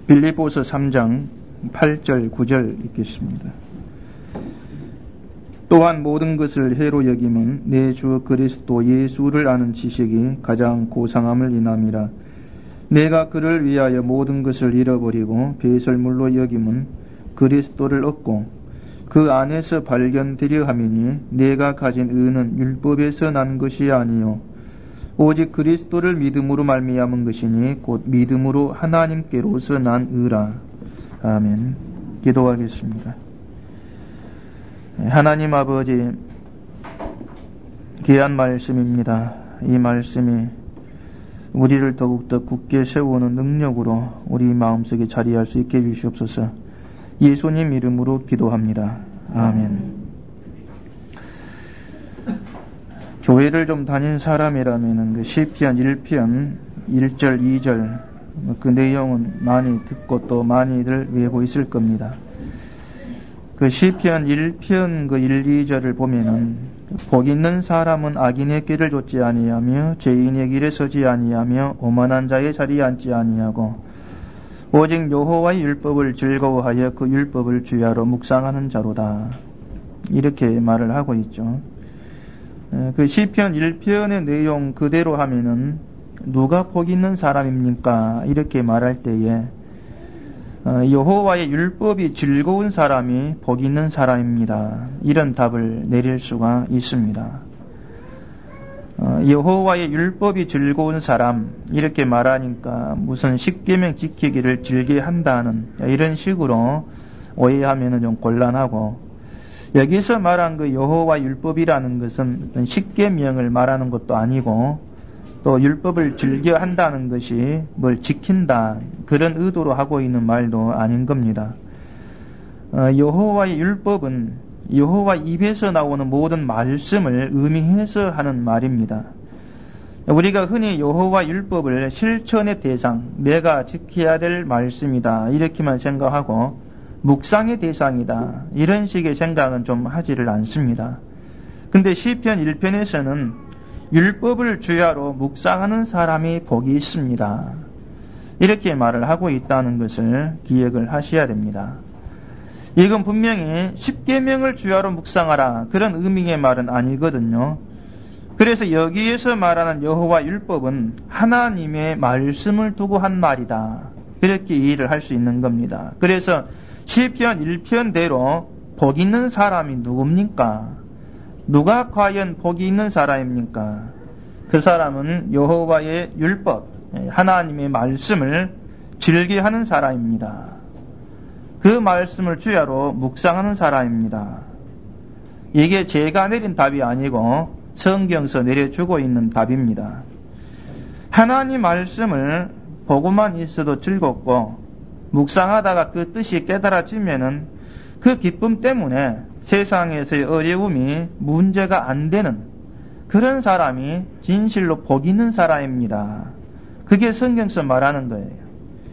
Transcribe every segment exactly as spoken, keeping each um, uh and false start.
빌립보서 삼 장 팔 절 구 절 읽겠습니다. 또한 모든 것을 해로 여김은 내 주 그리스도 예수를 아는 지식이 가장 고상함을 인함이라. 내가 그를 위하여 모든 것을 잃어버리고 배설물로 여김은 그리스도를 얻고 그 안에서 발견되려 함이니 내가 가진 의는 율법에서 난 것이 아니요 오직 그리스도를 믿음으로 말미암은 것이니 곧 믿음으로 하나님께로서 난 의라. 아멘. 기도하겠습니다. 하나님 아버지, 귀한 말씀입니다. 이 말씀이 우리를 더욱더 굳게 세우는 능력으로 우리 마음속에 자리할 수 있게 해주시옵소서. 예수님 이름으로 기도합니다. 아멘. 교회를 좀 다닌 사람이라면 그 시편 일 편 일 절 이 절 그 내용은 많이 듣고 또 많이들 외우고 있을 겁니다. 그 시편 일 편 그 일, 이 절을 보면은 복 있는 사람은 악인의 길을 좇지 아니하며 죄인의 길에 서지 아니하며 오만한 자의 자리에 앉지 아니하고 오직 여호와의 율법을 즐거워하여 그 율법을 주야로 묵상하는 자로다. 이렇게 말을 하고 있죠. 그 시편 일 편의 내용 그대로 하면은 누가 복 있는 사람입니까? 이렇게 말할 때에 여호와의 율법이 즐거운 사람이 복 있는 사람입니다. 이런 답을 내릴 수가 있습니다. 여호와의 율법이 즐거운 사람 이렇게 말하니까 무슨 십계명 지키기를 즐겨 한다는 이런 식으로 오해하면 좀 곤란하고, 여기서 말한 그 여호와 율법이라는 것은 어떤 십계명을 말하는 것도 아니고 또 율법을 즐겨 한다는 것이 뭘 지킨다 그런 의도로 하고 있는 말도 아닌 겁니다. 어, 여호와의 율법은 여호와 입에서 나오는 모든 말씀을 의미해서 하는 말입니다. 우리가 흔히 여호와 율법을 실천의 대상, 내가 지켜야 될 말씀이다 이렇게만 생각하고 묵상의 대상이다 이런 식의 생각은 좀 하지를 않습니다. 근데 시편 일 편에서는 율법을 주야로 묵상하는 사람이 복이 있습니다. 이렇게 말을 하고 있다는 것을 기억을 하셔야 됩니다. 이건 분명히 십계명을 주야로 묵상하라 그런 의미의 말은 아니거든요. 그래서 여기에서 말하는 여호와 율법은 하나님의 말씀을 두고 한 말이다. 그렇게 이해를 할 수 있는 겁니다. 그래서 시편 일 편대로 복 있는 사람이 누굽니까? 누가 과연 복이 있는 사람입니까? 그 사람은 여호와의 율법, 하나님의 말씀을 즐겨하는 사람입니다. 그 말씀을 주야로 묵상하는 사람입니다. 이게 제가 내린 답이 아니고 성경에서 내려주고 있는 답입니다. 하나님 말씀을 보고만 있어도 즐겁고 묵상하다가 그 뜻이 깨달아지면은 그 기쁨 때문에 세상에서의 어려움이 문제가 안 되는 그런 사람이 진실로 복 있는 사람입니다. 그게 성경에서 말하는 거예요.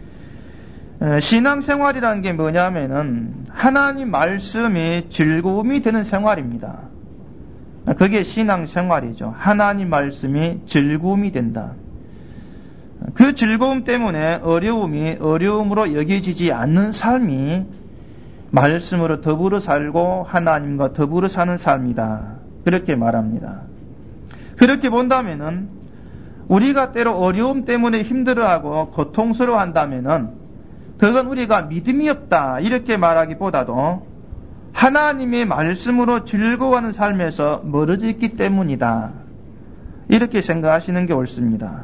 신앙생활이라는 게 뭐냐면은 하나님 말씀이 즐거움이 되는 생활입니다. 그게 신앙생활이죠. 하나님 말씀이 즐거움이 된다. 그 즐거움 때문에 어려움이 어려움으로 여겨지지 않는 삶이 말씀으로 더불어 살고 하나님과 더불어 사는 삶이다. 그렇게 말합니다. 그렇게 본다면은 우리가 때로 어려움 때문에 힘들어하고 고통스러워한다면은 그건 우리가 믿음이 없다 이렇게 말하기보다도 하나님의 말씀으로 즐거워하는 삶에서 멀어져 있기 때문이다. 이렇게 생각하시는 게 옳습니다.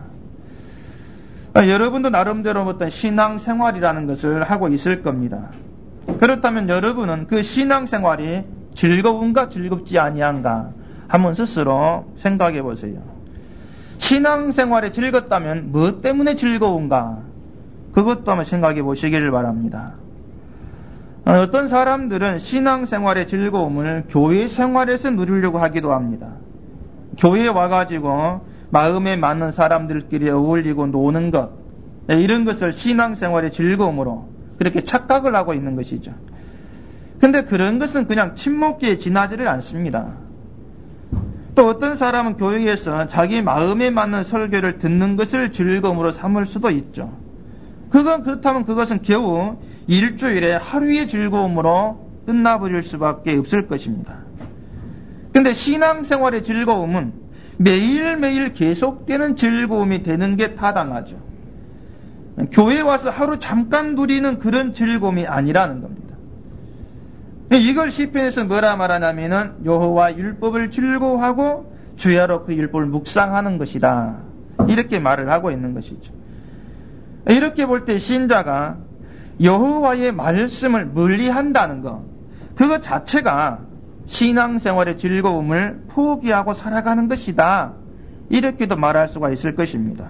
여러분도 나름대로 어떤 신앙생활이라는 것을 하고 있을 겁니다. 그렇다면 여러분은 그 신앙생활이 즐거운가 즐겁지 아니한가 한번 스스로 생각해 보세요. 신앙생활이 즐겁다면 무엇 때문에 즐거운가? 그것도 한번 생각해 보시기를 바랍니다. 어떤 사람들은 신앙생활의 즐거움을 교회 생활에서 누리려고 하기도 합니다. 교회에 와가지고 마음에 맞는 사람들끼리 어울리고 노는 것, 이런 것을 신앙생활의 즐거움으로 그렇게 착각을 하고 있는 것이죠. 근데 그런 것은 그냥 침묵기에 지나지를 않습니다. 또 어떤 사람은 교회에서 자기 마음에 맞는 설교를 듣는 것을 즐거움으로 삼을 수도 있죠. 그건 그렇다면 그것은 겨우 일주일에 하루의 즐거움으로 끝나버릴 수밖에 없을 것입니다. 근데 신앙생활의 즐거움은 매일매일 계속되는 즐거움이 되는 게 타당하죠. 교회 와서 하루 잠깐 누리는 그런 즐거움이 아니라는 겁니다. 이걸 시편에서 뭐라 말하냐면은 여호와 율법을 즐거워하고 주야로 그 율법을 묵상하는 것이다. 이렇게 말을 하고 있는 것이죠. 이렇게 볼 때 신자가 여호와의 말씀을 멀리한다는 것, 그것 자체가 신앙생활의 즐거움을 포기하고 살아가는 것이다. 이렇게도 말할 수가 있을 것입니다.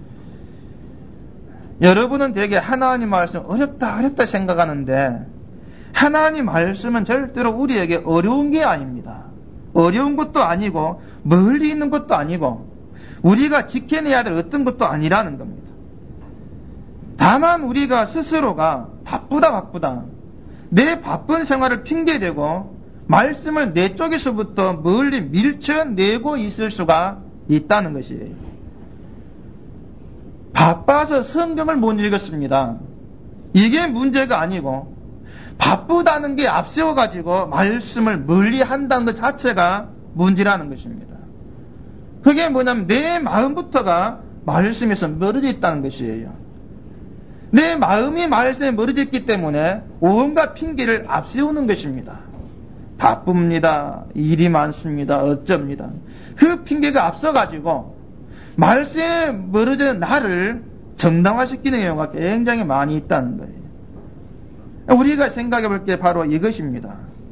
여러분은 되게 하나님 말씀 어렵다 어렵다 생각하는데 하나님 말씀은 절대로 우리에게 어려운 게 아닙니다. 어려운 것도 아니고 멀리 있는 것도 아니고 우리가 지켜내야 될 어떤 것도 아니라는 겁니다. 다만 우리가 스스로가 바쁘다 바쁘다 내 바쁜 생활을 핑계대고 말씀을 내 쪽에서부터 멀리 밀쳐내고 있을 수가 있다는 것이에요. 바빠서 성경을 못 읽었습니다. 이게 문제가 아니고 바쁘다는 게 앞세워가지고 말씀을 멀리 한다는 것 자체가 문제라는 것입니다. 그게 뭐냐면 내 마음부터가 말씀에서 멀어져 있다는 것이에요. 내 마음이 말씀에 멀어져 있기 때문에 온갖 핑계를 앞세우는 것입니다. 바쁩니다. 일이 많습니다. 어쩝니다. 그 핑계가 앞서가지고 말씀에 멀어져 나를 정당화시키는 경우가 굉장히 많이 있다는 거예요. 우리가 생각해 볼 게 바로 이것입니다.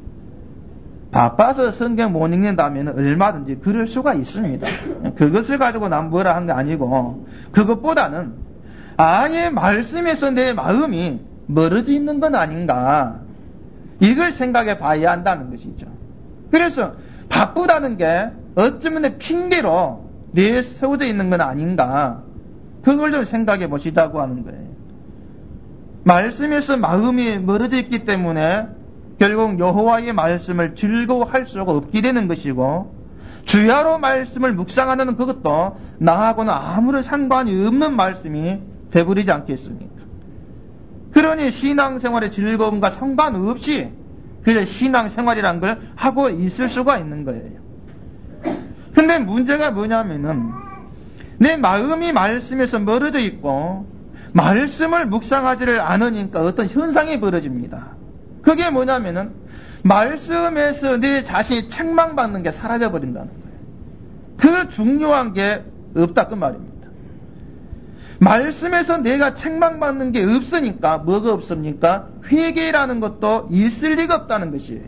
바빠서 성경 못 읽는다면 얼마든지 그럴 수가 있습니다. 그것을 가지고 난 뭐라 한 게 아니고 그것보다는 아예 말씀에서 내 마음이 멀어져 있는 건 아닌가, 이걸 생각해 봐야 한다는 것이죠. 그래서 바쁘다는 게 어쩌면 내 핑계로 내세워져 있는 건 아닌가, 그걸 좀 생각해 보시자고 하는 거예요. 말씀에서 마음이 멀어져 있기 때문에 결국 여호와의 말씀을 즐거워할 수가 없게 되는 것이고, 주야로 말씀을 묵상하는 그것도 나하고는 아무런 상관이 없는 말씀이 되버리지 않겠습니까? 그러니 신앙생활의 즐거움과 상관없이 그저 신앙생활이란 걸 하고 있을 수가 있는 거예요. 근데 문제가 뭐냐면은 내 마음이 말씀에서 멀어져 있고 말씀을 묵상하지를 않으니까 어떤 현상이 벌어집니다. 그게 뭐냐면은 말씀에서 내 자신이 책망받는 게 사라져버린다는 거예요. 그 중요한 게 없다 그 말입니다. 말씀에서 내가 책망받는 게 없으니까 뭐가 없습니까? 회개라는 것도 있을 리가 없다는 것이에요.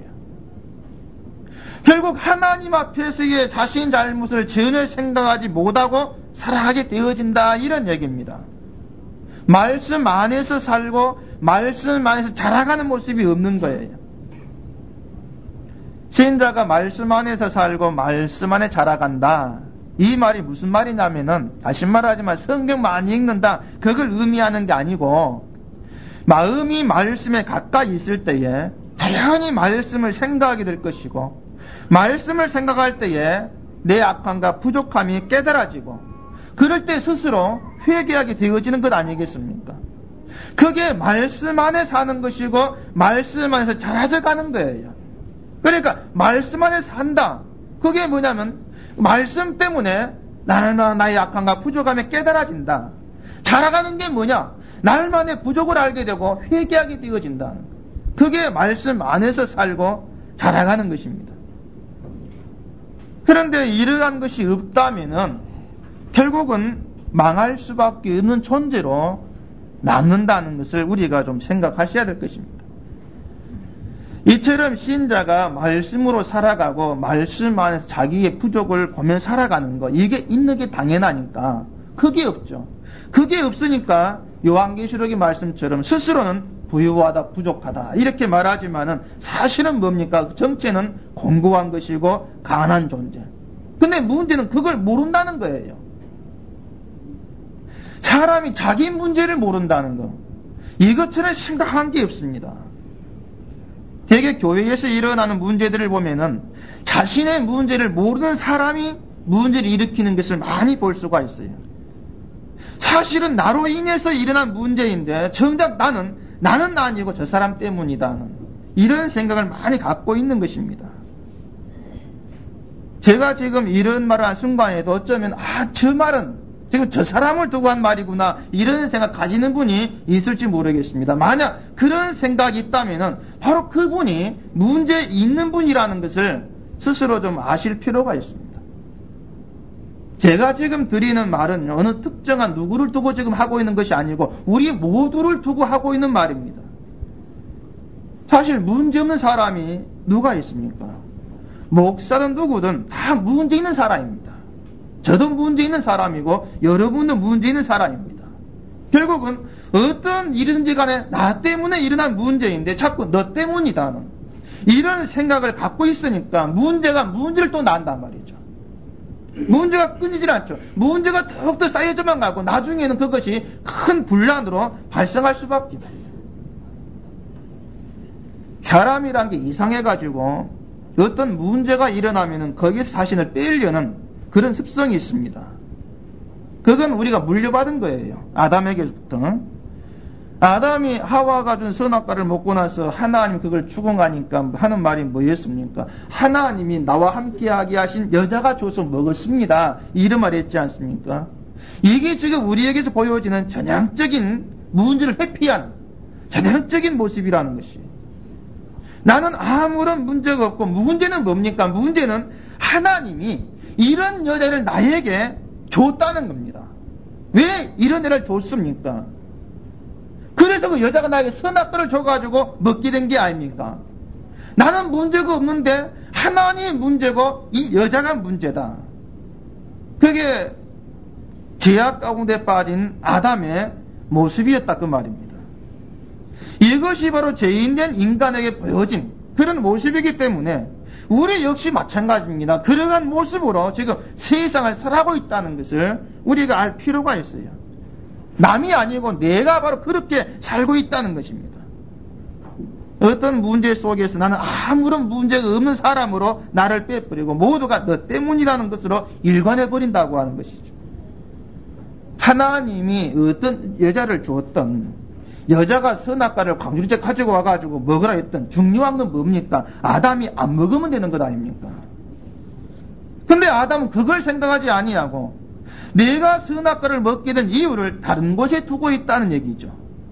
결국 하나님 앞에서의 자신 잘못을 전혀 생각하지 못하고 살아가게 되어진다, 이런 얘기입니다. 말씀 안에서 살고 말씀 안에서 자라가는 모습이 없는 거예요. 신자가 말씀 안에서 살고 말씀 안에 자라간다, 이 말이 무슨 말이냐면은, 다시 말하지만 성경 많이 읽는다, 그걸 의미하는 게 아니고 마음이 말씀에 가까이 있을 때에 자연히 말씀을 생각하게 될 것이고, 말씀을 생각할 때에 내 악함과 부족함이 깨달아지고, 그럴 때 스스로 회개하게 되어지는 것 아니겠습니까? 그게 말씀 안에 사는 것이고 말씀 안에서 자라져가는 거예요. 그러니까 말씀 안에 산다, 그게 뭐냐면 말씀 때문에 날마다 나의 악함과 부족함이 깨달아진다. 자라가는 게 뭐냐? 날만의 부족을 알게 되고 회개하게 되어진다. 그게 말씀 안에서 살고 자라가는 것입니다. 그런데 이러한 것이 없다면은 결국은 망할 수밖에 없는 존재로 남는다는 것을 우리가 좀 생각하셔야 될 것입니다. 이처럼 신자가 말씀으로 살아가고 말씀 안에서 자기의 부족을 보며 살아가는 것, 이게 있는 게 당연하니까 그게 없죠. 그게 없으니까 요한계시록의 말씀처럼 스스로는 부유하다, 부족하다 이렇게 말하지만은 사실은 뭡니까? 정체는 공고한 것이고 가난한 존재. 근데 문제는 그걸 모른다는 거예요. 사람이 자기 문제를 모른다는 것, 이것처럼 심각한 게 없습니다. 대개 교회에서 일어나는 문제들을 보면은 자신의 문제를 모르는 사람이 문제를 일으키는 것을 많이 볼 수가 있어요. 사실은 나로 인해서 일어난 문제인데 정작 나는 나는 아니고 저 사람 때문이다는 이런 생각을 많이 갖고 있는 것입니다. 제가 지금 이런 말을 한 순간에도 어쩌면 아, 저 말은 지금 저 사람을 두고 한 말이구나 이런 생각 가지는 분이 있을지 모르겠습니다. 만약 그런 생각이 있다면 바로 그분이 문제 있는 분이라는 것을 스스로 좀 아실 필요가 있습니다. 제가 지금 드리는 말은 어느 특정한 누구를 두고 지금 하고 있는 것이 아니고 우리 모두를 두고 하고 있는 말입니다. 사실 문제 없는 사람이 누가 있습니까? 목사든 누구든 다 문제 있는 사람입니다. 저도 문제 있는 사람이고 여러분도 문제 있는 사람입니다. 결국은 어떤 일이든지 간에 나 때문에 일어난 문제인데 자꾸 너 때문이다는 이런 생각을 갖고 있으니까 문제가 문제를 또 낳는단 말이죠. 문제가 끊이질 않죠. 문제가 더욱더 쌓여져만 가고 나중에는 그것이 큰 분란으로 발생할 수밖에 없어요. 사람이란 게 이상해가지고 어떤 문제가 일어나면은 거기서 자신을 빼려는 그런 습성이 있습니다. 그건 우리가 물려받은 거예요. 아담에게부터. 아담이 하와가 준 선악과를 먹고 나서 하나님 그걸 추궁하니까 하는 말이 뭐였습니까? 하나님이 나와 함께하게 하신 여자가 줘서 먹었습니다. 이런 말을 했지 않습니까? 이게 지금 우리에게서 보여지는 전향적인 문제를 회피하는 전향적인 모습이라는 것이에요. 나는 아무런 문제가 없고 문제는 뭡니까? 문제는 하나님이 이런 여자를 나에게 줬다는 겁니다. 왜 이런 여자를 줬습니까? 그래서 그 여자가 나에게 선악과를 줘가지고 먹게 된 게 아닙니까? 나는 문제가 없는데 하나님이 문제고 이 여자가 문제다. 그게 죄악 가운데 빠진 아담의 모습이었다 그 말입니다. 이것이 바로 죄인된 인간에게 보여진 그런 모습이기 때문에 우리 역시 마찬가지입니다. 그러한 모습으로 지금 세상을 살아가고 있다는 것을 우리가 알 필요가 있어요. 남이 아니고 내가 바로 그렇게 살고 있다는 것입니다. 어떤 문제 속에서 나는 아무런 문제가 없는 사람으로 나를 빼버리고 모두가 너 때문이라는 것으로 일관해버린다고 하는 것이죠. 하나님이 어떤 여자를 주었던 여자가 선악과를 광주리째 가지고 와가지고 먹으라 했던 중요한 건 뭡니까? 아담이 안 먹으면 되는 것 아닙니까? 근데 아담은 그걸 생각하지 아니하고 내가 선악과를 먹게 된 이유를 다른 곳에 두고 있다는 얘기죠.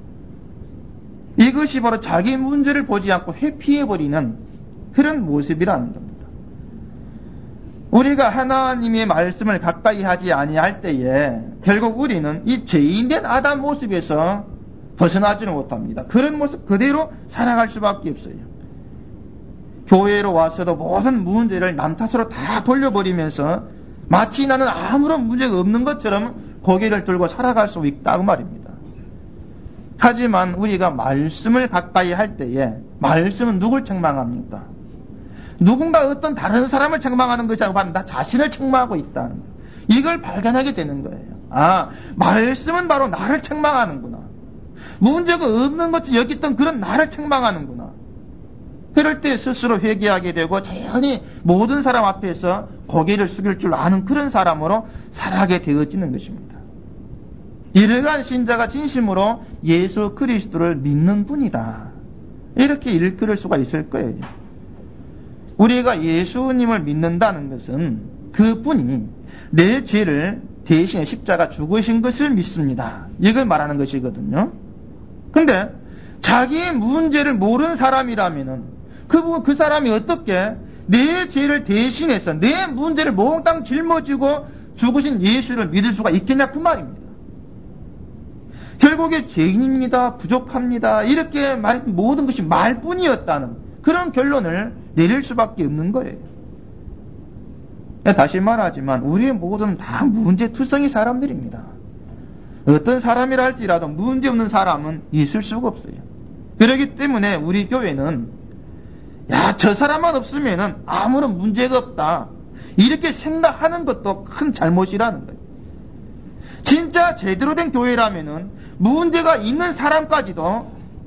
이것이 바로 자기 문제를 보지 않고 회피해버리는 그런 모습이라는 겁니다. 우리가 하나님의 말씀을 가까이 하지 아니할 때에 결국 우리는 이 죄인된 아담 모습에서 벗어나지는 못합니다. 그런 모습 그대로 살아갈 수밖에 없어요. 교회로 와서도 모든 문제를 남 탓으로 다 돌려버리면서 마치 나는 아무런 문제가 없는 것처럼 고개를 들고 살아갈 수 있다고 말입니다. 하지만 우리가 말씀을 가까이 할 때에 말씀은 누굴 책망합니까? 누군가 어떤 다른 사람을 책망하는 것이 아니고 나 자신을 책망하고 있다는 거예요. 이걸 발견하게 되는 거예요. 아, 말씀은 바로 나를 책망하는구나. 문제가 없는 것처럼 여겼던 그런 나를 책망하는구나. 그럴 때 스스로 회개하게 되고 자연히 모든 사람 앞에서 고개를 숙일 줄 아는 그런 사람으로 살아가게 되어지는 것입니다. 이러한 신자가 진심으로 예수 그리스도를 믿는 분이다. 이렇게 일컬을 수가 있을 거예요. 우리가 예수님을 믿는다는 것은 그분이 내 죄를 대신에 십자가 죽으신 것을 믿습니다. 이걸 말하는 것이거든요. 근데 자기의 문제를 모르는 사람이라면은 그, 그 사람이 어떻게 내 죄를 대신해서 내 문제를 몽땅 짊어지고 죽으신 예수를 믿을 수가 있겠냐 그 말입니다. 결국에 죄인입니다. 부족합니다. 이렇게 말했던 모든 것이 말뿐이었다는 그런 결론을 내릴 수밖에 없는 거예요. 다시 말하지만 우리의 모두는 다 문제투성이 사람들입니다. 어떤 사람이라 할지라도 문제없는 사람은 있을 수가 없어요. 그렇기 때문에 우리 교회는 야, 저 사람만 없으면은 아무런 문제가 없다. 이렇게 생각하는 것도 큰 잘못이라는 거예요. 진짜 제대로 된 교회라면은 문제가 있는 사람까지도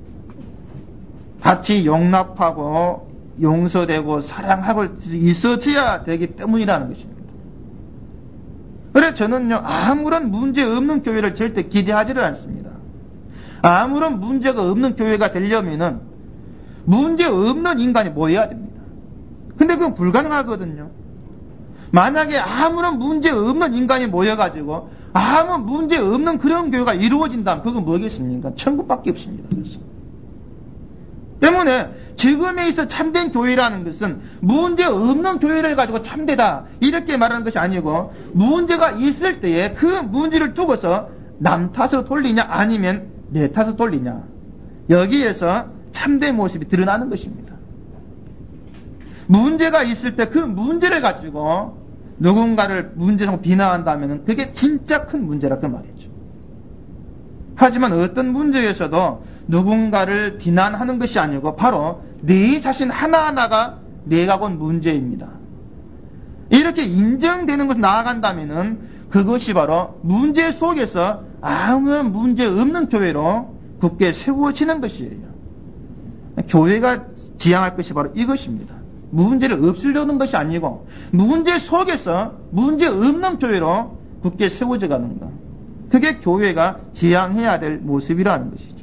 같이 용납하고 용서되고 사랑하고 있어져야 되기 때문이라는 것입니다. 그래서 저는요, 아무런 문제 없는 교회를 절대 기대하지를 않습니다. 아무런 문제가 없는 교회가 되려면은 문제 없는 인간이 모여야 됩니다. 근데 그건 불가능하거든요. 만약에 아무런 문제 없는 인간이 모여가지고 아무 문제 없는 그런 교회가 이루어진다면 그건 뭐겠습니까? 천국밖에 없습니다. 그래서. 때문에 지금에 있어 참된 교회라는 것은 문제 없는 교회를 가지고 참되다 이렇게 말하는 것이 아니고 문제가 있을 때에 그 문제를 두고서 남 탓으로 돌리냐 아니면 내 탓으로 돌리냐 여기에서 참된 모습이 드러나는 것입니다. 문제가 있을 때 그 문제를 가지고 누군가를 문제로 비난한다면 그게 진짜 큰 문제라 그 말이죠. 하지만 어떤 문제에서도 누군가를 비난하는 것이 아니고 바로 네 자신 하나하나가 내가 본 문제입니다. 이렇게 인정되는 것을 나아간다면 그것이 바로 문제 속에서 아무런 문제 없는 교회로 굳게 세워지는 것이에요. 교회가 지향할 것이 바로 이것입니다. 문제를 없애려는 것이 아니고 문제 속에서 문제 없는 교회로 굳게 세워져 가는 것. 그게 교회가 지향해야 될 모습이라는 것이죠.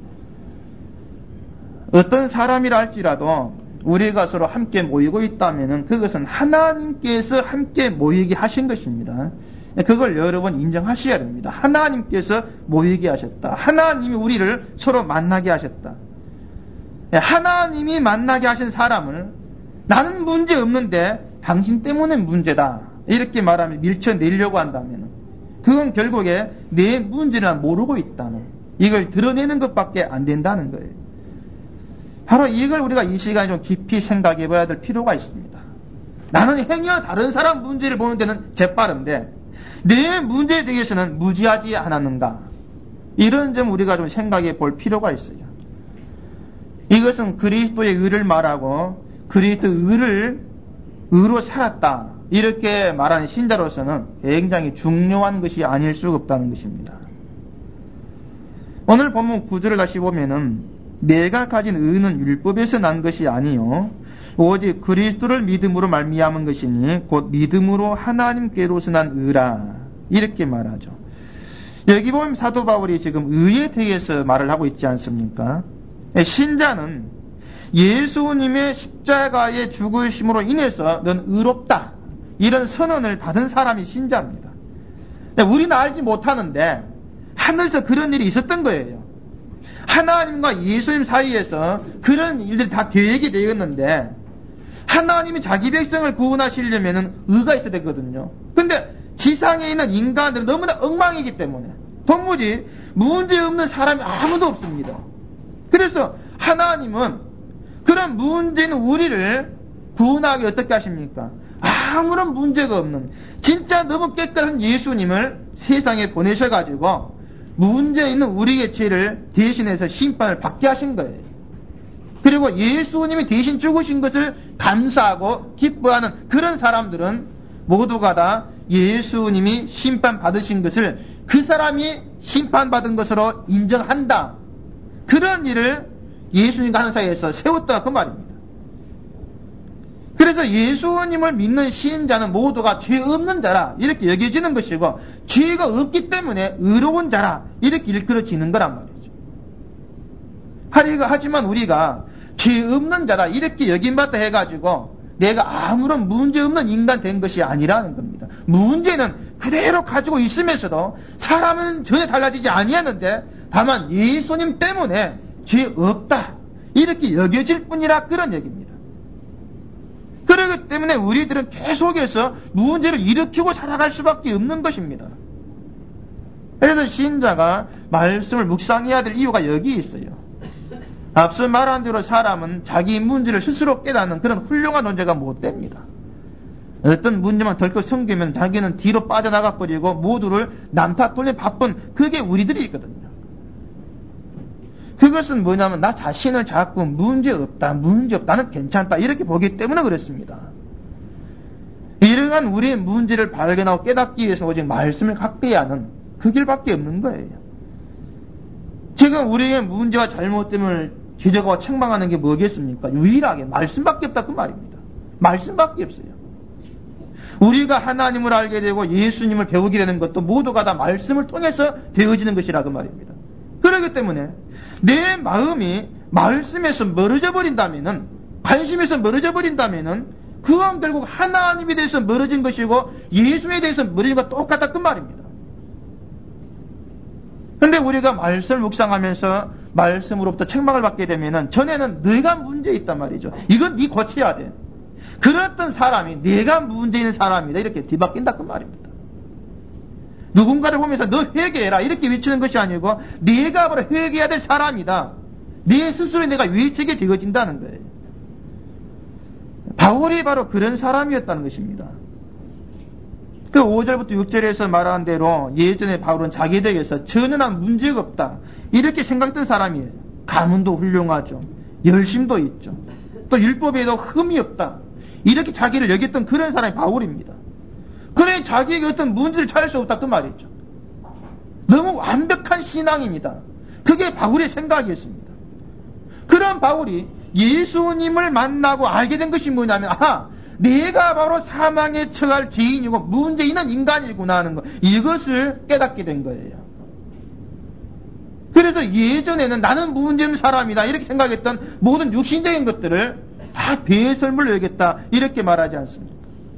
어떤 사람이라 할지라도 우리가 서로 함께 모이고 있다면 그것은 하나님께서 함께 모이게 하신 것입니다. 그걸 여러분 인정하셔야 됩니다. 하나님께서 모이게 하셨다. 하나님이 우리를 서로 만나게 하셨다. 하나님이 만나게 하신 사람을 나는 문제 없는데 당신 때문에 문제다. 이렇게 말하면 밀쳐내려고 한다면 그건 결국에 내 문제를 모르고 있다는 이걸 드러내는 것밖에 안 된다는 거예요. 바로 이걸 우리가 이 시간에 좀 깊이 생각해 봐야 될 필요가 있습니다. 나는 행여 다른 사람 문제를 보는 데는 재빠른데 내 문제에 대해서는 무지하지 않았는가. 이런 점 우리가 좀 생각해 볼 필요가 있어요. 이것은 그리스도의 의를 말하고 그리스도의 의를 의로 살았다. 이렇게 말하는 신자로서는 굉장히 중요한 것이 아닐 수가 없다는 것입니다. 오늘 본문 구 절을 다시 보면은 내가 가진 의는 율법에서 난 것이 아니요 오직 그리스도를 믿음으로 말미암은 것이니 곧 믿음으로 하나님께로서 난 의라 이렇게 말하죠. 여기 보면 사도 바울이 지금 의에 대해서 말을 하고 있지 않습니까? 신자는 예수님의 십자가의 죽으심으로 인해서 넌 의롭다 이런 선언을 받은 사람이 신자입니다. 우리는 알지 못하는데 하늘에서 그런 일이 있었던 거예요. 하나님과 예수님 사이에서 그런 일들이 다 계획이 되었는데 하나님이 자기 백성을 구원하시려면 의가 있어야 되거든요. 근데 지상에 있는 인간들은 너무나 엉망이기 때문에 도무지 문제없는 사람이 아무도 없습니다. 그래서 하나님은 그런 문제 있는 우리를 구원하기 어떻게 하십니까? 아무런 문제가 없는 진짜 너무 깨끗한 예수님을 세상에 보내셔가지고 문제 있는 우리의 죄를 대신해서 심판을 받게 하신 거예요. 그리고 예수님이 대신 죽으신 것을 감사하고 기뻐하는 그런 사람들은 모두가 다 예수님이 심판받으신 것을 그 사람이 심판받은 것으로 인정한다. 그런 일을 예수님과 하는 사이에서 세웠다 그 말입니다. 그래서 예수님을 믿는 신자는 모두가 죄 없는 자라 이렇게 여겨지는 것이고 죄가 없기 때문에 의로운 자라 이렇게 일컬어지는 거란 말이죠. 하지만 우리가 죄 없는 자라 이렇게 여김받다 해가지고 내가 아무런 문제 없는 인간 된 것이 아니라는 겁니다. 문제는 그대로 가지고 있으면서도 사람은 전혀 달라지지 아니했는데 다만 예수님 때문에 죄 없다 이렇게 여겨질 뿐이라 그런 얘기입니다. 그렇기 때문에 우리들은 계속해서 문제를 일으키고 살아갈 수밖에 없는 것입니다. 그래서 신자가 말씀을 묵상해야 될 이유가 여기 있어요. 앞서 말한 대로 사람은 자기 문제를 스스로 깨닫는 그런 훌륭한 존재가 못 됩니다. 어떤 문제만 덜컥 생기면 자기는 뒤로 빠져나가 버리고 모두를 남탓 돌려 바쁜 그게 우리들이 있거든요. 그것은 뭐냐면 나 자신을 자꾸 문제없다, 문제없다, 나는 괜찮다 이렇게 보기 때문에 그렇습니다. 이러한 우리의 문제를 발견하고 깨닫기 위해서 오직 말씀을 가까이 하는 그 길밖에 없는 거예요. 지금 우리의 문제와 잘못됨을 지적하고 책망하는 게 뭐겠습니까? 유일하게 말씀밖에 없다 그 말입니다. 말씀밖에 없어요. 우리가 하나님을 알게 되고 예수님을 배우게 되는 것도 모두가 다 말씀을 통해서 되어지는 것이라 그 말입니다. 그렇기 때문에 내 마음이 말씀에서 멀어져 버린다면은, 관심에서 멀어져 버린다면은, 그건 결국 하나님에 대해서 멀어진 것이고 예수에 대해서 멀어진 것과 똑같다 그 말입니다. 근데 우리가 말씀을 묵상하면서 말씀으로부터 책망을 받게 되면은 전에는 내가 문제 있단 말이죠. 이건 네 고쳐야 돼. 그랬던 사람이 내가 문제 있는 사람이다 이렇게 뒤바뀐다 그 말입니다. 누군가를 보면서 너 회개해라 이렇게 외치는 것이 아니고 내가 바로 회개해야 될 사람이다. 내 스스로 내가 외치게 되어진다는 거예요. 바울이 바로 그런 사람이었다는 것입니다. 그 오 절부터 육 절에서 말한 대로 예전에 바울은 자기에 대해서 전혀 난 문제가 없다 이렇게 생각했던 사람이에요. 가문도 훌륭하죠. 열심도 있죠. 또 율법에도 흠이 없다 이렇게 자기를 여겼던 그런 사람이 바울입니다. 그래 자기에게 어떤 문제를 찾을 수 없다 그 말이죠. 너무 완벽한 신앙인이다. 그게 바울의 생각이었습니다. 그런 바울이 예수님을 만나고 알게 된 것이 뭐냐면, 아, 내가 바로 사망에 처할 죄인이고 문제 있는 인간이구나 하는 것, 이것을 깨닫게 된 거예요. 그래서 예전에는 나는 문제 있는 사람이다 이렇게 생각했던 모든 육신적인 것들을 다 배설물로 여겼다 이렇게 말하지 않습니까?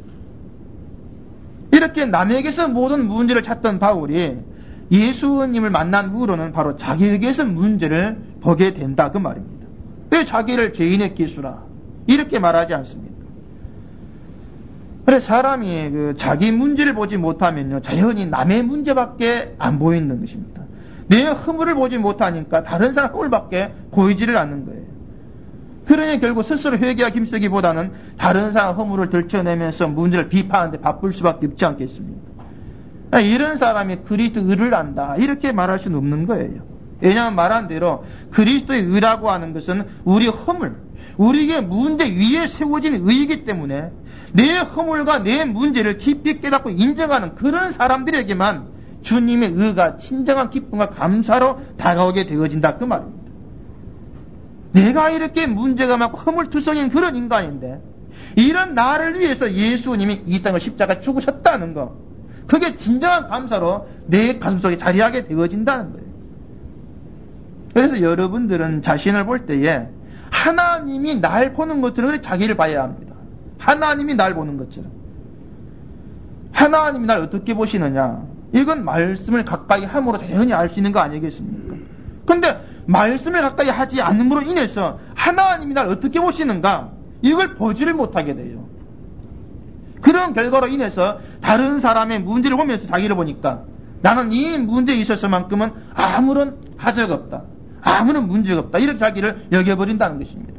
이렇게 남에게서 모든 문제를 찾던 바울이 예수님을 만난 후로는 바로 자기에게서 문제를 보게 된다 그 말입니다. 왜 자기를 죄인의 기수라 이렇게 말하지 않습니까? 그래 사람이 그 자기 문제를 보지 못하면요 자연히 남의 문제밖에 안 보이는 것입니다. 내 허물을 보지 못하니까 다른 사람 허물밖에 보이지를 않는 거예요. 그러니 결국 스스로 회개와 힘쓰기보다는 다른 사람 허물을 들춰내면서 문제를 비판하는데 바쁠 수밖에 없지 않겠습니까? 이런 사람이 그리스도 의를 안다 이렇게 말할 수는 없는 거예요. 왜냐하면 말한 대로 그리스도의 의라고 하는 것은 우리 허물, 우리에게 문제 위에 세워진 의이기 때문에 내 허물과 내 문제를 깊이 깨닫고 인정하는 그런 사람들에게만 주님의 의가 진정한 기쁨과 감사로 다가오게 되어진다 그 말입니다. 내가 이렇게 문제가 많고 허물투성인 그런 인간인데 이런 나를 위해서 예수님이 이 땅을 십자가 죽으셨다는 것, 그게 진정한 감사로 내 가슴속에 자리하게 되어진다는 거예요. 그래서 여러분들은 자신을 볼 때에 하나님이 날 보는 것처럼 자기를 봐야 합니다. 하나님이 날 보는 것처럼. 하나님이 날 어떻게 보시느냐, 이건 말씀을 가까이 함으로 당연히 알 수 있는 거 아니겠습니까? 근데 말씀을 가까이 하지 않음으로 인해서 하나님이 날 어떻게 보시는가, 이걸 보지를 못하게 돼요. 그런 결과로 인해서 다른 사람의 문제를 보면서 자기를 보니까 나는 이 문제에 있어서만큼은 아무런 하자가 없다, 아무런 문제가 없다, 이렇게 자기를 여겨버린다는 것입니다.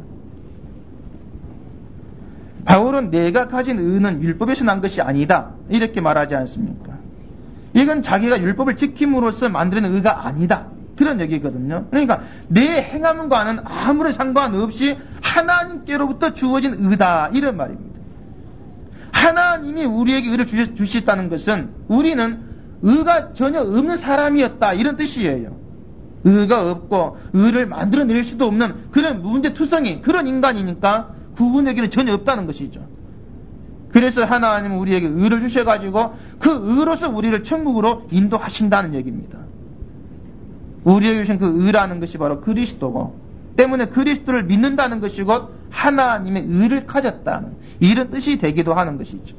바울은 내가 가진 의는 율법에서 난 것이 아니다 이렇게 말하지 않습니까? 이건 자기가 율법을 지킴으로써 만드는 의가 아니다 그런 얘기거든요. 그러니까 내 행함과는 아무런 상관없이 하나님께로부터 주어진 의다 이런 말입니다. 하나님이 우리에게 의를 주셨다는 것은 우리는 의가 전혀 없는 사람이었다 이런 뜻이에요. 의가 없고 의를 만들어낼 수도 없는 그런 문제투성이 그런 인간이니까 구원에게는 전혀 없다는 것이죠. 그래서 하나님은 우리에게 의를 주셔가지고 그 의로서 우리를 천국으로 인도하신다는 얘기입니다. 우리에게 주신 그 의라는 것이 바로 그리스도고, 때문에 그리스도를 믿는다는 것이 곧 하나님의 의를 가졌다는 이런 뜻이 되기도 하는 것이죠.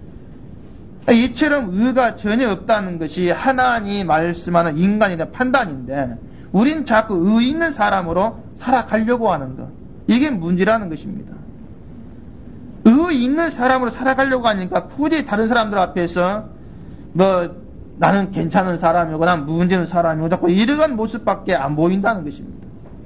이처럼 의가 전혀 없다는 것이 하나님이 말씀하는 인간에 대한 판단인데 우린 자꾸 의 있는 사람으로 살아가려고 하는 것, 이게 문제라는 것입니다. 의 있는 사람으로 살아가려고 하니까 굳이 다른 사람들 앞에서 뭐 나는 괜찮은 사람이고 난 문제 있는 사람이고 자꾸 이러한 모습밖에 안 보인다는 것입니다.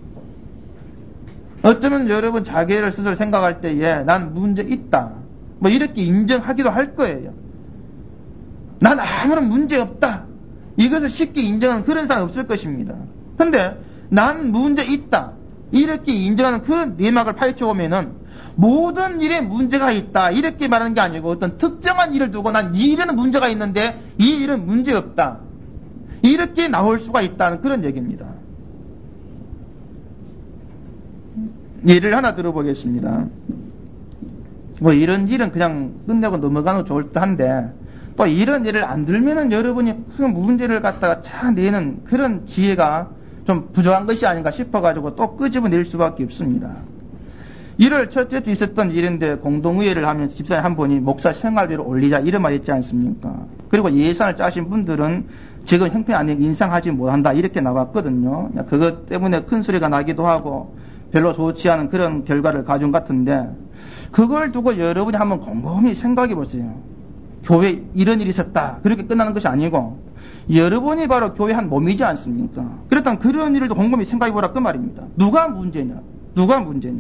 어쩌면 여러분 자기를 스스로 생각할 때에 난 문제 있다 뭐 이렇게 인정하기도 할 거예요. 난 아무런 문제 없다, 이것을 쉽게 인정하는 그런 사람이 없을 것입니다. 근데 난 문제 있다 이렇게 인정하는 그 내막을 파헤쳐보면은 모든 일에 문제가 있다 이렇게 말하는 게 아니고 어떤 특정한 일을 두고 난 이 일에는 문제가 있는데 이 일은 문제 없다 이렇게 나올 수가 있다는 그런 얘기입니다. 예를 하나 들어보겠습니다. 뭐 이런 일은 그냥 끝내고 넘어가는 거 좋을 듯한데 또 이런 일을 안 들면은 여러분이 큰 문제를 갖다가 차내는 그런 지혜가 좀 부족한 것이 아닌가 싶어가지고 또 끄집어낼 수밖에 없습니다. 이를 첫째 주 있었던 일인데 공동의회를 하면서 집사님 한 분이 목사 생활비를 올리자 이런 말 했지 않습니까? 그리고 예산을 짜신 분들은 지금 형편이 아닌 인상하지 못한다 이렇게 나왔거든요. 그것 때문에 큰 소리가 나기도 하고 별로 좋지 않은 그런 결과를 가져온 것 같은데 그걸 두고 여러분이 한번 곰곰이 생각해 보세요. 교회에 이런 일이 있었다 그렇게 끝나는 것이 아니고 여러분이 바로 교회 한 몸이지 않습니까? 그렇다면 그런 일을 곰곰이 생각해 보라 그 말입니다. 누가 문제냐? 누가 문제냐?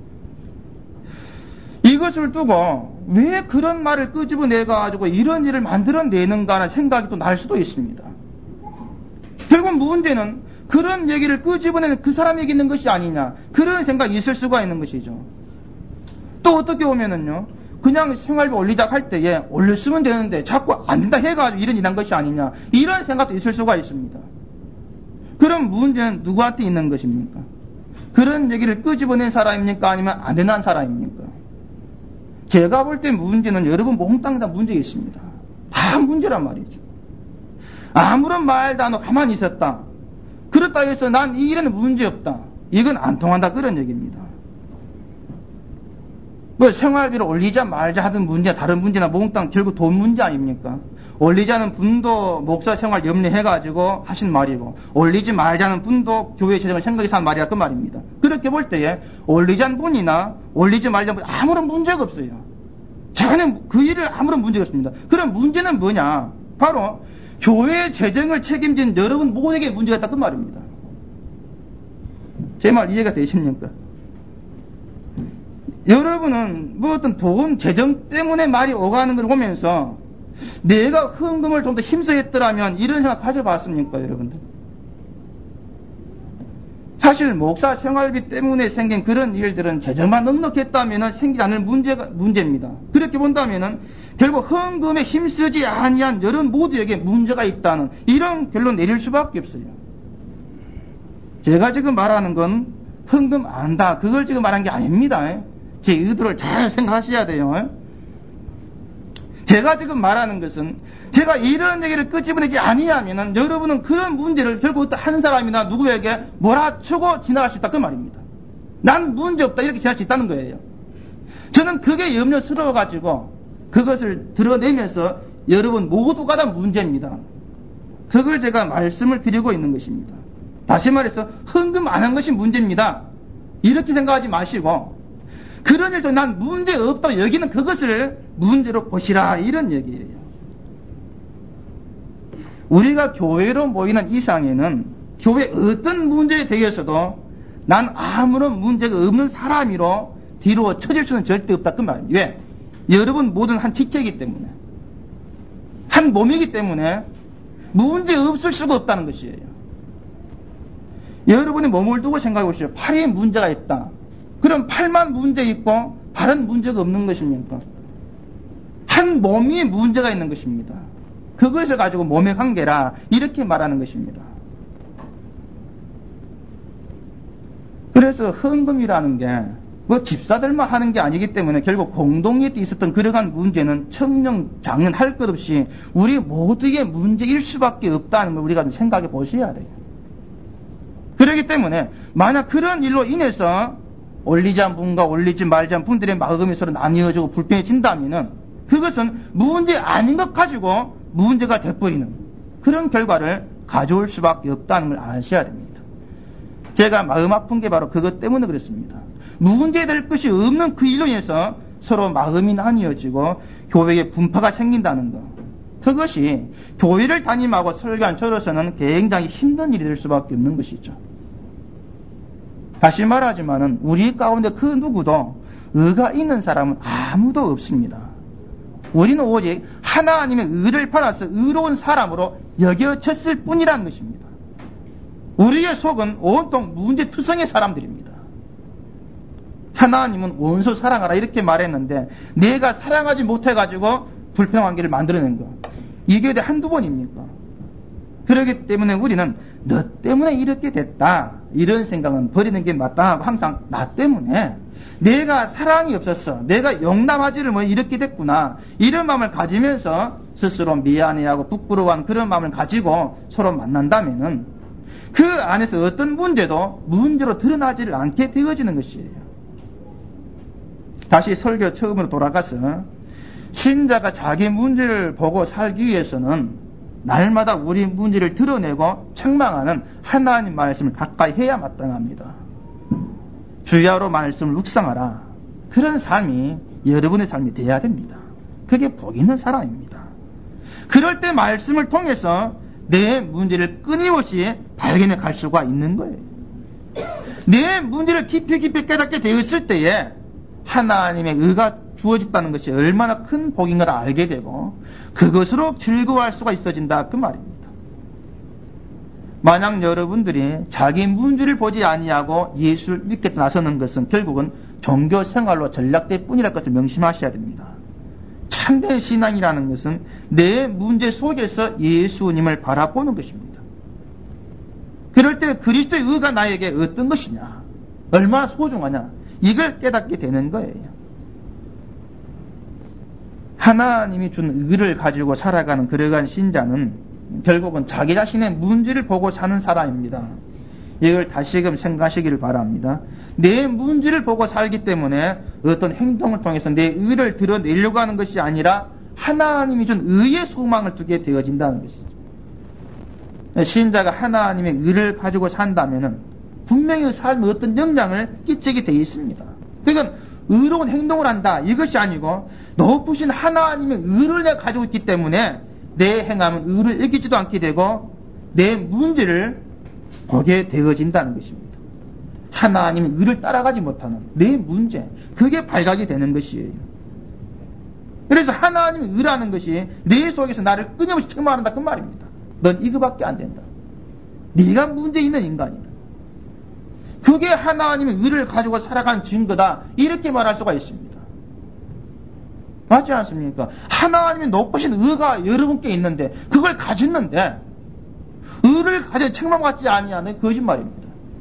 이것을 두고 왜 그런 말을 끄집어내가지고 이런 일을 만들어내는가라는 생각이 또 날 수도 있습니다. 결국 문제는 그런 얘기를 끄집어내는 그 사람에게 있는 것이 아니냐 그런 생각이 있을 수가 있는 것이죠. 또 어떻게 보면은요 그냥 생활비 올리자 할 때에 올렸으면 되는데 자꾸 안 된다 해가지고 이런 일한 것이 아니냐 이런 생각도 있을 수가 있습니다. 그럼 문제는 누구한테 있는 것입니까? 그런 얘기를 끄집어낸 사람입니까? 아니면 안 된다는 사람입니까? 제가 볼 때 문제는 여러분 몽땅 다 문제가 있습니다. 다 문제란 말이죠. 아무런 말도 안 하고 가만히 있었다. 그렇다 해서 난 이 일에는 문제 없다. 이건 안 통한다 그런 얘기입니다. 뭐 생활비를 올리자 말자 하던 문제 다른 문제나 몽땅 결국 돈 문제 아닙니까? 올리자는 분도 목사 생활 염려해가지고 하신 말이고 올리지 말자는 분도 교회 재정을 생각해서 한 말이라 그 말입니다. 그렇게 볼 때에 올리자는 분이나 올리지 말자는 분 아무런 문제가 없어요. 전혀 그 일을 아무런 문제가 없습니다. 그럼 문제는 뭐냐? 바로 교회 재정을 책임진 여러분 모두에게 문제가 있다 그 말입니다. 제 말 이해가 되십니까? 여러분은 뭐 어떤 돈 재정 때문에 말이 오가는 걸 보면서 내가 헌금을 좀 더 힘써 했더라면 이런 생각 가져봤습니까 여러분들? 사실 목사 생활비 때문에 생긴 그런 일들은 재정만 넉넉했다면 생기지 않을 문제가 문제입니다. 그렇게 본다면은 결국 헌금에 힘쓰지 아니한 여러분 모두에게 문제가 있다는 이런 결론 내릴 수밖에 없어요. 제가 지금 말하는 건 헌금 안다 그걸 지금 말한 게 아닙니다. 제 의도를 잘 생각하셔야 돼요. 제가 지금 말하는 것은 제가 이런 얘기를 끄집어내지 아니하면은 여러분은 그런 문제를 결국 한 사람이나 누구에게 몰아치고 지나갈 수 있다 그 말입니다. 난 문제 없다 이렇게 지나갈 수 있다는 거예요. 저는 그게 염려스러워 가지고 그것을 드러내면서 여러분 모두가 다 문제입니다. 그걸 제가 말씀을 드리고 있는 것입니다. 다시 말해서 헌금 안 한 것이 문제입니다. 이렇게 생각하지 마시고 그런 일도 난 문제 없다 여기는 그것을 문제로 보시라 이런 얘기예요. 우리가 교회로 모이는 이상에는 교회 어떤 문제에 대해서도 난 아무런 문제가 없는 사람이로 뒤로 쳐질 수는 절대 없다 그 말이에요. 왜? 여러분 모든 한 지체이기 때문에 한 몸이기 때문에 문제 없을 수가 없다는 것이에요. 여러분이 몸을 두고 생각해 보시죠. 팔에 문제가 있다. 그럼 팔만 문제 있고 발은 문제가 없는 것입니까? 한 몸이 문제가 있는 것입니다. 그것을 가지고 몸의 관계라 이렇게 말하는 것입니다. 그래서 헌금이라는 게 뭐 집사들만 하는 게 아니기 때문에 결국 공동체에 있었던 그러한 문제는 청년, 장년 할 것 없이 우리 모두의 문제일 수밖에 없다는 걸 우리가 좀 생각해 보셔야 돼요. 그렇기 때문에 만약 그런 일로 인해서 올리자 분과 올리지 말자 분들의 마음이 서로 나뉘어지고 불편해진다면은 그것은 문제 아닌 것 가지고 문제가 돼버리는 그런 결과를 가져올 수밖에 없다는 걸 아셔야 됩니다. 제가 마음 아픈 게 바로 그것 때문에 그렇습니다. 문제될 것이 없는 그 일로 인해서 서로 마음이 나뉘어지고 교회에 분파가 생긴다는 것. 그것이 교회를 담임하고 설교한 저로서는 굉장히 힘든 일이 될 수밖에 없는 것이죠. 다시 말하지만은 우리 가운데 그 누구도 의가 있는 사람은 아무도 없습니다. 우리는 오직 하나님의 의를 받아서 의로운 사람으로 여겨졌을 뿐이라는 것입니다. 우리의 속은 온통 문제투성의 사람들입니다. 하나님은 원수 사랑하라 이렇게 말했는데 내가 사랑하지 못해가지고 불평한 관계를 만들어낸 거 이게 한두 번입니까? 그렇기 때문에 우리는 너 때문에 이렇게 됐다 이런 생각은 버리는 게 마땅하고 항상 나 때문에 내가 사랑이 없었어. 내가 용납하지를 뭐 이렇게 됐구나. 이런 마음을 가지면서 스스로 미안해하고 부끄러워한 그런 마음을 가지고 서로 만난다면은 그 안에서 어떤 문제도 문제로 드러나지를 않게 되어지는 것이에요. 다시 설교 처음으로 돌아가서 신자가 자기 문제를 보고 살기 위해서는 날마다 우리 문제를 드러내고 책망하는 하나님 말씀을 가까이 해야 마땅합니다. 주야로 말씀을 묵상하라. 그런 삶이 여러분의 삶이 되어야 됩니다. 그게 복 있는 사람입니다. 그럴 때 말씀을 통해서 내 문제를 끊임없이 발견해 갈 수가 있는 거예요. 내 문제를 깊이 깊이 깨닫게 되었을 때에 하나님의 의가 주어졌다는 것이 얼마나 큰 복인 걸 알게 되고 그것으로 즐거워할 수가 있어진다 그 말입니다. 만약 여러분들이 자기 문제를 보지 아니하고 예수를 믿게 나서는 것은 결국은 종교 생활로 전락될 뿐이라는 것을 명심하셔야 됩니다. 참된 신앙이라는 것은 내 문제 속에서 예수님을 바라보는 것입니다. 그럴 때 그리스도의 의가 나에게 어떤 것이냐, 얼마나 소중하냐, 이걸 깨닫게 되는 거예요. 하나님이 준 의를 가지고 살아가는 그러한 신자는 결국은 자기 자신의 문제를 보고 사는 사람입니다. 이걸 다시금 생각하시기를 바랍니다. 내 문제를 보고 살기 때문에 어떤 행동을 통해서 내 의를 드러내려고 하는 것이 아니라 하나님이 준 의의 소망을 두게 되어진다는 것이죠. 신자가 하나님의 의를 가지고 산다면 분명히 삶에 어떤 영향을 끼치게 되어 있습니다. 그러니까 의로운 행동을 한다 이것이 아니고 높으신 하나님의 의를 내가 가지고 있기 때문에 내 행함은 의를 이기지도 않게 되고 내 문제를 보게 되어진다는 것입니다. 하나님의 의를 따라가지 못하는 내 문제, 그게 발각이 되는 것이에요. 그래서 하나님의 의라는 것이 내 속에서 나를 끊임없이 책망한다 그 말입니다. 넌 이거밖에 안 된다. 네가 문제 있는 인간이다. 그게 하나님의 의를 가지고 살아가는 증거다 이렇게 말할 수가 있습니다. 맞지 않습니까? 하나님의 높으신 의가 여러분께 있는데 그걸 가졌는데 의를 가져 책망받지 아니하는 거짓말입니다.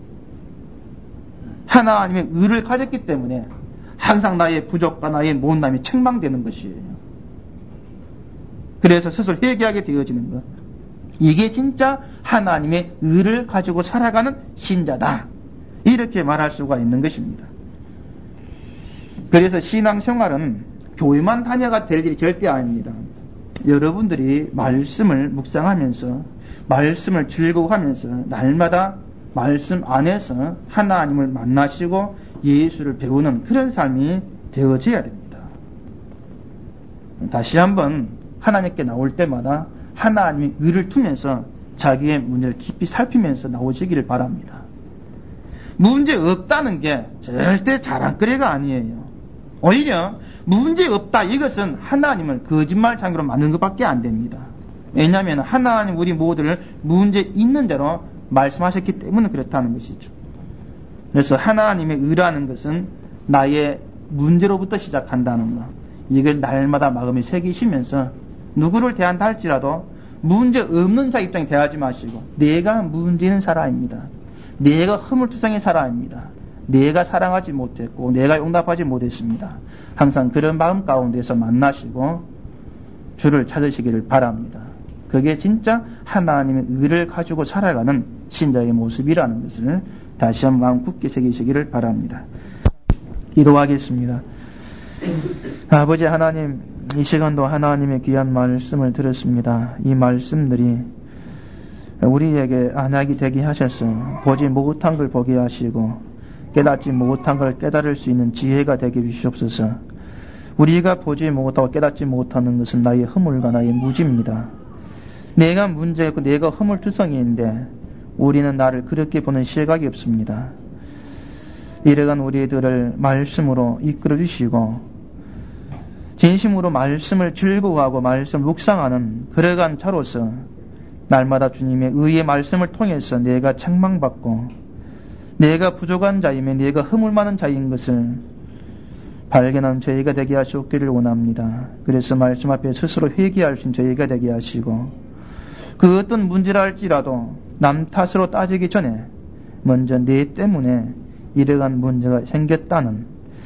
하나님의 의를 가졌기 때문에 항상 나의 부족과 나의 못남이 책망되는 것이에요. 그래서 스스로 회개하게 되어지는 것. 이게 진짜 하나님의 의를 가지고 살아가는 신자다. 이렇게 말할 수가 있는 것입니다. 그래서 신앙생활은 교회만 다녀가 될 일이 절대 아닙니다. 여러분들이 말씀을 묵상하면서 말씀을 즐거워하면서 날마다 말씀 안에서 하나님을 만나시고 예수를 배우는 그런 삶이 되어져야 됩니다. 다시 한번 하나님께 나올 때마다 하나님의 의를 두면서 자기의 문제를 깊이 살피면서 나오시기를 바랍니다. 문제 없다는 게 절대 자랑거리가 아니에요. 오히려 문제 없다 이것은 하나님을 거짓말장애로 만드는 것밖에 안 됩니다. 왜냐하면 하나님 우리 모두를 문제 있는 대로 말씀하셨기 때문에 그렇다는 것이죠. 그래서 하나님의 의라는 것은 나의 문제로부터 시작한다는 것, 이걸 날마다 마음에 새기시면서 누구를 대한다 할지라도 문제 없는 자 입장에 대하지 마시고 내가 문제 있는 사람입니다. 내가 허물투성의 사람입니다. 내가 사랑하지 못했고 내가 용납하지 못했습니다. 항상 그런 마음 가운데서 만나시고 주를 찾으시기를 바랍니다. 그게 진짜 하나님의 의를 가지고 살아가는 신자의 모습이라는 것을 다시 한번 마음 굳게 새기시기를 바랍니다. 기도하겠습니다. 아버지 하나님, 이 시간도 하나님의 귀한 말씀을 들었습니다. 이 말씀들이 우리에게 안약이 되게 하셔서 보지 못한 걸 보게 하시고 깨닫지 못한 걸 깨달을 수 있는 지혜가 되게 주시옵소서. 우리가 보지 못하고 깨닫지 못하는 것은 나의 허물과 나의 무지입니다. 내가 문제였고 내가 허물투성이인데 우리는 나를 그렇게 보는 시각이 없습니다. 이러한 우리들을 말씀으로 이끌어 주시고 진심으로 말씀을 즐거워하고 말씀을 묵상하는 그러한 자로서 날마다 주님의 의의 말씀을 통해서 내가 책망받고 내가 부족한 자이며 내가 허물 많은 자인 것을 발견한 저희가 되게 하시옵기를 원합니다. 그래서 말씀 앞에 스스로 회개할 수 있는 저희가 되게 하시고 그 어떤 문제라 할지라도 남 탓으로 따지기 전에 먼저 내 때문에 이러한 문제가 생겼다는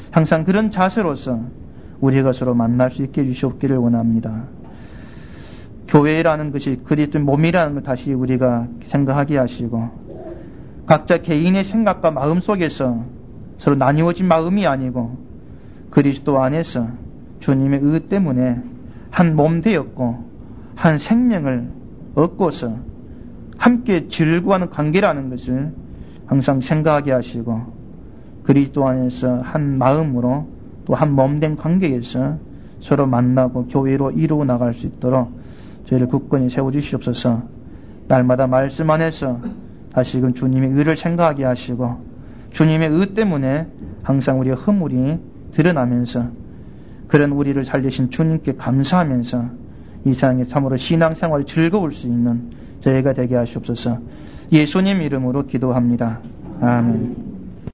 항상 그런 자세로서 우리가 서로 만날 수 있게 해주시옵기를 원합니다. 교회라는 것이 그리스도의 몸이라는 걸 다시 우리가 생각하게 하시고 각자 개인의 생각과 마음 속에서 서로 나뉘어진 마음이 아니고 그리스도 안에서 주님의 의 때문에 한 몸 되었고 한 생명을 얻고서 함께 즐거워하는 관계라는 것을 항상 생각하게 하시고 그리스도 안에서 한 마음으로 또 한 몸 된 관계에서 서로 만나고 교회로 이루어 나갈 수 있도록 저희를 굳건히 세워주시옵소서. 날마다 말씀 안에서 다시금 주님의 의를 생각하게 하시고 주님의 의 때문에 항상 우리의 허물이 드러나면서 그런 우리를 살리신 주님께 감사하면서 이 세상에 참으로 신앙생활이 즐거울 수 있는 저희가 되게 하시옵소서. 예수님 이름으로 기도합니다. 아멘.